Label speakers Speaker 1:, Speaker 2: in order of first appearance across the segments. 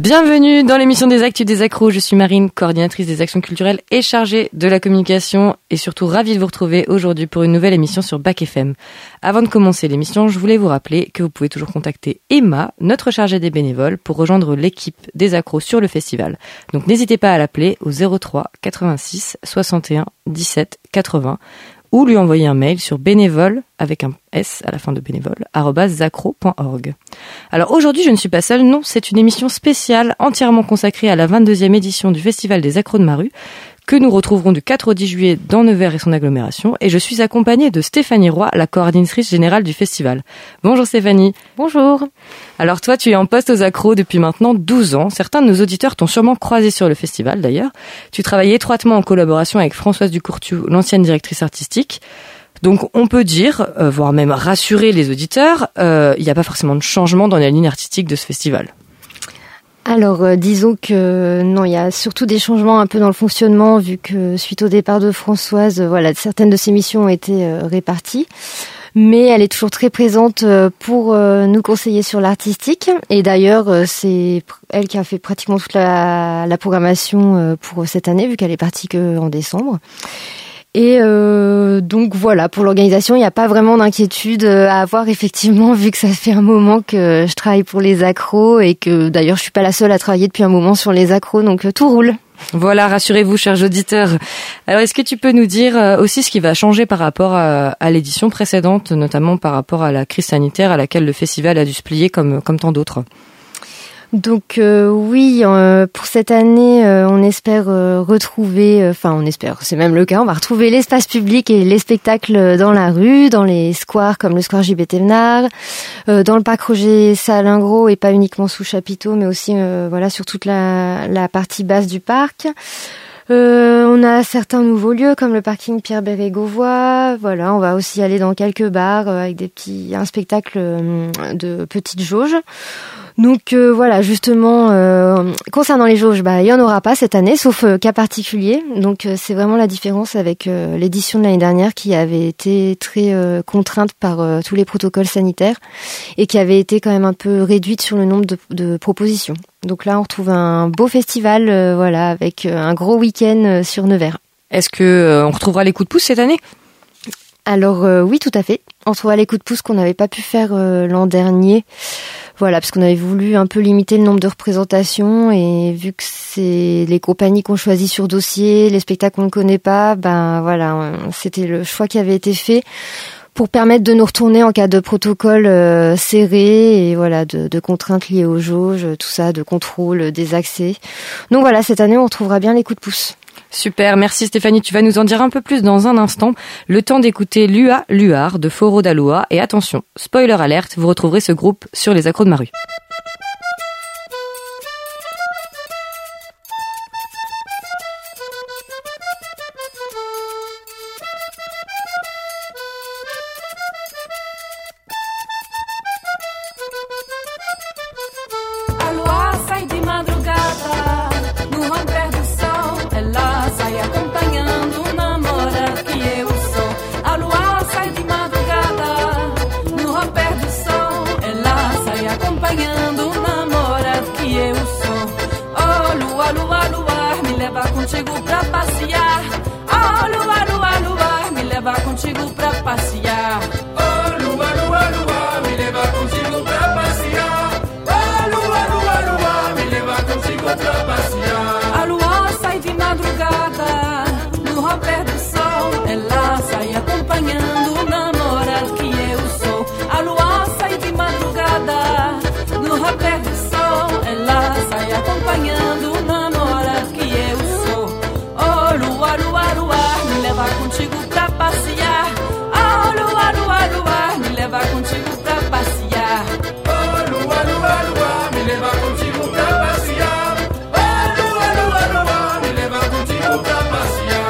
Speaker 1: Bienvenue dans l'émission des Actus des Accros. Je suis Marine, coordinatrice des actions culturelles et chargée de la communication et surtout ravie de vous retrouver aujourd'hui pour une nouvelle émission sur Bac FM. Avant de commencer l'émission, je voulais vous rappeler que vous pouvez toujours contacter Emma, notre chargée des bénévoles, pour rejoindre l'équipe des Accros sur le festival. Donc n'hésitez pas à l'appeler au 03 86 61 17 80 ou lui envoyer un mail sur bénévole avec un S à la fin de bénévole @zacro.org. Alors aujourd'hui, je ne suis pas seule, non, c'est une émission spéciale entièrement consacrée à la 22e édition du Festival des Accros de Maru que nous retrouverons du 4 au 10 juillet dans Nevers et son agglomération, et je suis accompagnée de Stéphanie Roy, la coordinatrice générale du festival. Bonjour Stéphanie.
Speaker 2: Bonjour.
Speaker 1: Alors toi, tu es en poste aux Accros depuis maintenant 12 ans. Certains de nos auditeurs t'ont sûrement croisé sur le festival d'ailleurs. Tu travailles étroitement en collaboration avec Françoise Ducourtiou, l'ancienne directrice artistique. Donc on peut dire, voire même rassurer les auditeurs, il n'y a pas forcément de changement dans la ligne artistique de ce festival.
Speaker 2: Alors, disons que non, il y a surtout des changements un peu dans le fonctionnement, vu que suite au départ de Françoise, voilà, certaines de ses missions ont été réparties. Mais elle est toujours très présente pour nous conseiller sur l'artistique. Et d'ailleurs, c'est elle qui a fait pratiquement toute la programmation pour cette année, vu qu'elle est partie qu'en décembre. Et donc voilà, pour l'organisation, il n'y a pas vraiment d'inquiétude à avoir effectivement, vu que ça fait un moment que je travaille pour les Accros et que d'ailleurs je suis pas la seule à travailler depuis un moment sur les Accros, donc tout roule.
Speaker 1: Voilà, rassurez-vous, chers auditeurs. Alors, est-ce que tu peux nous dire aussi ce qui va changer par rapport à l'édition précédente, notamment par rapport à la crise sanitaire à laquelle le festival a dû se plier comme tant d'autres ?
Speaker 2: Donc oui, pour cette année, on espère retrouver, on espère, c'est même le cas, on va retrouver l'espace public et les spectacles dans la rue, dans les squares comme le square JB Thévenard, dans le parc Roger Salingro et pas uniquement sous chapiteau, mais aussi sur toute la partie basse du parc. On a certains nouveaux lieux comme le parking Pierre Bérégovoy. Voilà, on va aussi aller dans quelques bars avec un spectacle de petites jauges. Donc voilà, justement, concernant les jauges, il y en aura pas cette année, sauf cas particulier. Donc c'est vraiment la différence avec l'édition de l'année dernière qui avait été très contrainte par tous les protocoles sanitaires et qui avait été quand même un peu réduite sur le nombre de propositions. Donc là, on retrouve un beau festival, avec un gros week-end sur Nevers.
Speaker 1: Est-ce que on retrouvera les coups de pouce cette année ?
Speaker 2: Alors oui, tout à fait. On retrouvera les coups de pouce qu'on n'avait pas pu faire l'an dernier. Voilà, parce qu'on avait voulu un peu limiter le nombre de représentations et vu que c'est les compagnies qu'on choisit sur dossier, les spectacles qu'on ne connaît pas, c'était le choix qui avait été fait pour permettre de nous retourner en cas de protocole serré et voilà, de contraintes liées aux jauges, tout ça, de contrôle des accès. Donc voilà, cette année, on retrouvera bien les coups de pouce.
Speaker 1: Super, merci Stéphanie. Tu vas nous en dire un peu plus dans un instant. Le temps d'écouter Lua Luar de Foro d'Aloa. Et attention, spoiler alerte, vous retrouverez ce groupe sur les Accros de Maru.
Speaker 3: Contigo pra passear, oh lua, lua, lua, me leva contigo pra passear. Oh lua, lua, lua, me leva contigo pra passear. Oh lua, lua, lua, me leva contigo pra passear. A lua sai de madrugada, no romper do sol, ela sai acompanhando o namorado que eu sou. A lua sai de madrugada, no romper do sol, ela sai acompanhando o namorado que eu sou. Lua, lua, lua, me leva contigo pra passear. Oh, lua, lua, lua, me leva contigo pra passear. Oh, lua, lua, lua, me leva contigo pra passear. Oh, lua, lua, lua, me leva contigo pra passear.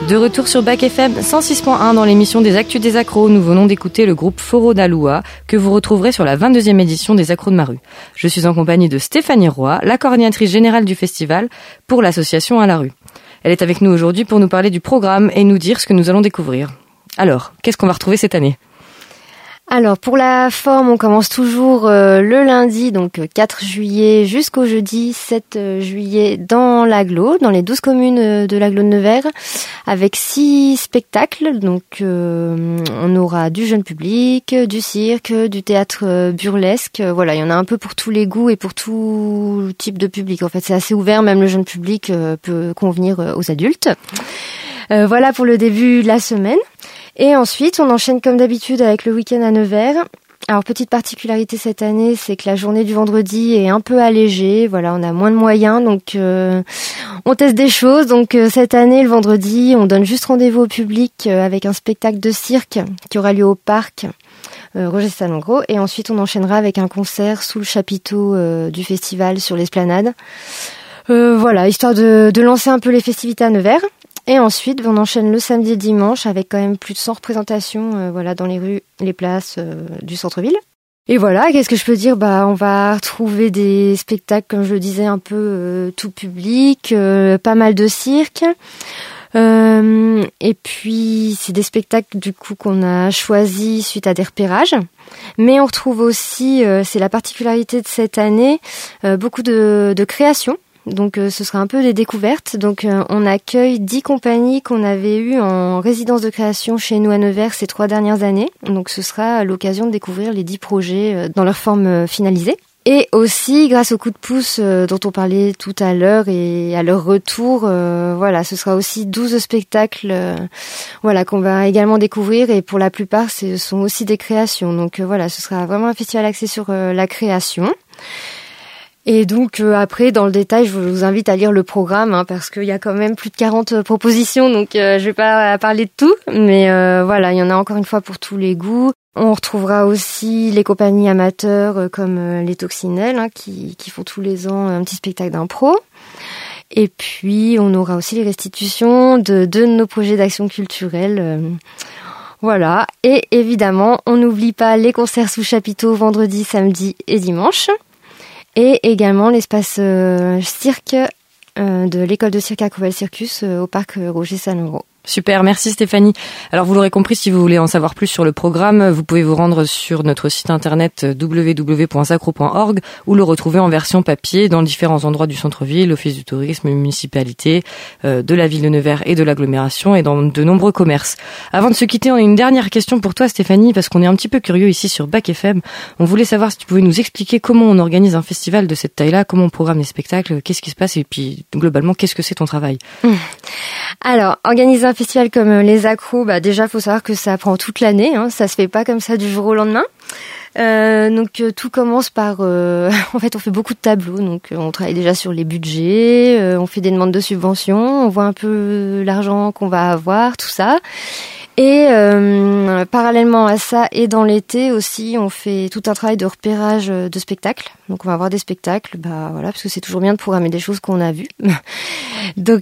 Speaker 1: De retour sur Bac FM 106.1 dans l'émission des Actus des Accros, nous venons d'écouter le groupe Foro d'Aloua que vous retrouverez sur la 22e édition des Accros de Maru. Je suis en compagnie de Stéphanie Roy, la coordinatrice générale du festival pour l'association À la rue. Elle est avec nous aujourd'hui pour nous parler du programme et nous dire ce que nous allons découvrir. Alors, qu'est-ce qu'on va retrouver cette année ?
Speaker 2: Alors pour la forme, on commence toujours le lundi, donc 4 juillet jusqu'au jeudi 7 juillet dans l'agglo, dans les 12 communes de l'agglo de Nevers, avec 6 spectacles. Donc on aura du jeune public, du cirque, du théâtre burlesque. Voilà, il y en a un peu pour tous les goûts et pour tout type de public. En fait, c'est assez ouvert, même le jeune public peut convenir aux adultes. Voilà pour le début de la semaine. Et ensuite, on enchaîne comme d'habitude avec le week-end à Nevers. Alors, petite particularité cette année, c'est que la journée du vendredi est un peu allégée. Voilà, on a moins de moyens, donc on teste des choses. Donc, cette année, le vendredi, on donne juste rendez-vous au public avec un spectacle de cirque qui aura lieu au parc Roger Salengro. Et ensuite, on enchaînera avec un concert sous le chapiteau du festival sur l'esplanade. Voilà, histoire de lancer un peu les festivités à Nevers. Et ensuite, on enchaîne le samedi et le dimanche avec quand même plus de 100 représentations voilà, dans les rues, les places du centre-ville. Et voilà, qu'est-ce que je peux dire ? On va retrouver des spectacles, comme je le disais, un peu tout public, pas mal de cirque. Et puis, c'est des spectacles du coup qu'on a choisis suite à des repérages. Mais on retrouve aussi, c'est la particularité de cette année, beaucoup de créations. Donc ce sera un peu des découvertes. Donc on accueille 10 compagnies qu'on avait eues en résidence de création chez nous à Nevers ces 3 dernières années. Donc ce sera l'occasion de découvrir les 10 projets dans leur forme finalisée. Et aussi, grâce au coup de pouce dont on parlait tout à l'heure et à leur retour, voilà, ce sera aussi 12 spectacles voilà, qu'on va également découvrir. Et pour la plupart, ce sont aussi des créations. Donc voilà, ce sera vraiment un festival axé sur la création. Et donc après, dans le détail, je vous invite à lire le programme parce qu'il y a quand même plus de 40 propositions, donc je vais pas parler de tout, mais voilà, il y en a encore une fois pour tous les goûts. On retrouvera aussi les compagnies amateurs comme les Toxinelles qui font tous les ans un petit spectacle d'impro. Et puis on aura aussi les restitutions de 2 de nos projets d'action culturelle. Voilà, et évidemment, on n'oublie pas les concerts sous chapiteau vendredi, samedi et dimanche. Et également l'espace cirque de l'école de cirque à Crouvel Circus au parc Roger Salengro.
Speaker 1: Super, merci Stéphanie. Alors vous l'aurez compris, si vous voulez en savoir plus sur le programme, vous pouvez vous rendre sur notre site internet www.sacro.org ou le retrouver en version papier dans différents endroits du centre-ville, l'office du tourisme, municipalité, de la ville de Nevers et de l'agglomération et dans de nombreux commerces. Avant de se quitter, on a une dernière question pour toi Stéphanie, parce qu'on est un petit peu curieux ici sur Bac FM. On voulait savoir si tu pouvais nous expliquer comment on organise un festival de cette taille-là, comment on programme les spectacles, qu'est-ce qui se passe et puis globalement, qu'est-ce que c'est ton travail ?
Speaker 2: Alors, organiser un festival comme les Accros, déjà faut savoir que ça prend toute l'année, ça se fait pas comme ça du jour au lendemain. Donc tout commence par en fait on fait beaucoup de tableaux, donc on travaille déjà sur les budgets, on fait des demandes de subventions, on voit un peu l'argent qu'on va avoir, tout ça. Et parallèlement à ça, et dans l'été aussi, on fait tout un travail de repérage de spectacles. Donc on va avoir des spectacles, voilà, parce que c'est toujours bien de programmer des choses qu'on a vues. Donc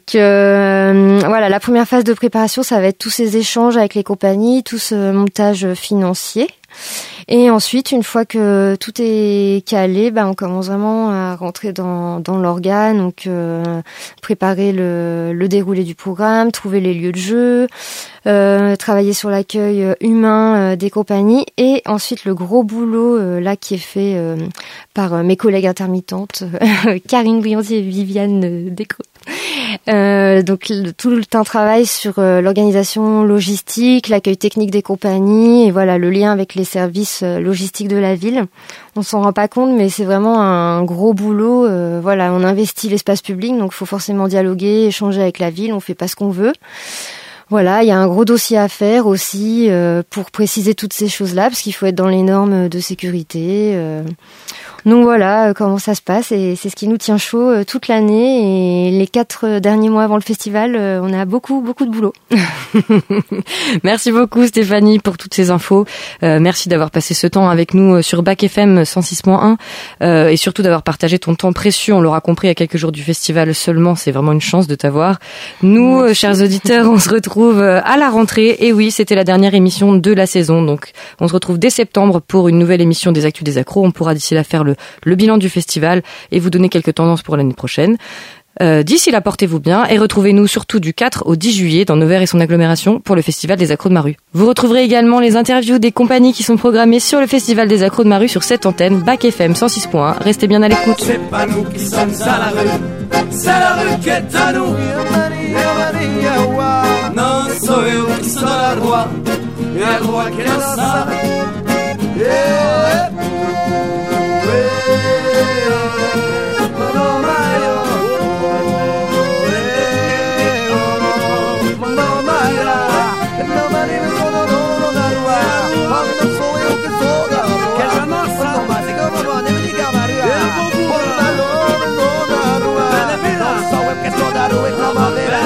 Speaker 2: voilà, la première phase de préparation, ça va être tous ces échanges avec les compagnies, tout ce montage financier. Et ensuite, une fois que tout est calé, on commence vraiment à rentrer dans l'organe, donc préparer le déroulé du programme, trouver les lieux de jeu, travailler sur l'accueil humain des compagnies, et ensuite le gros boulot là qui est fait par mes collègues intermittentes, Karine Brianti et Viviane Descaux. Donc tout un travail sur l'organisation logistique, l'accueil technique des compagnies et voilà le lien avec les services logistiques de la ville. On s'en rend pas compte, mais c'est vraiment un gros boulot. Voilà, on investit l'espace public, donc il faut forcément dialoguer, échanger avec la ville. On fait pas ce qu'on veut. Voilà, il y a un gros dossier à faire aussi pour préciser toutes ces choses-là, parce qu'il faut être dans les normes de sécurité. Donc voilà comment ça se passe et c'est ce qui nous tient chaud toute l'année et les 4 derniers mois avant le festival, on a beaucoup de boulot.
Speaker 1: Merci beaucoup Stéphanie pour toutes ces infos. Merci d'avoir passé ce temps avec nous sur Back FM 106.1 et surtout d'avoir partagé ton temps précieux. On l'aura compris à quelques jours du festival seulement, c'est vraiment une chance de t'avoir. Nous, chers auditeurs, on se retrouve à la rentrée. Et oui, c'était la dernière émission de la saison, donc on se retrouve dès septembre pour une nouvelle émission des Actus des Accros. On pourra d'ici là faire le bilan du festival et vous donner quelques tendances pour l'année prochaine. D'ici là, portez-vous bien et retrouvez-nous surtout du 4 au 10 juillet dans Nevers et son agglomération pour le Festival des Accros de Maru. Vous retrouverez également les interviews des compagnies qui sont programmées sur le Festival des Accros de Maru sur cette antenne, Back FM 106.1. Restez bien à l'écoute.
Speaker 3: C'est pas nous qui sommes à la rue, c'est la rue qui est à nous. Non, soy yo qui soy la roi, et la roi qui est ça. Toda a rua, reclamar verá.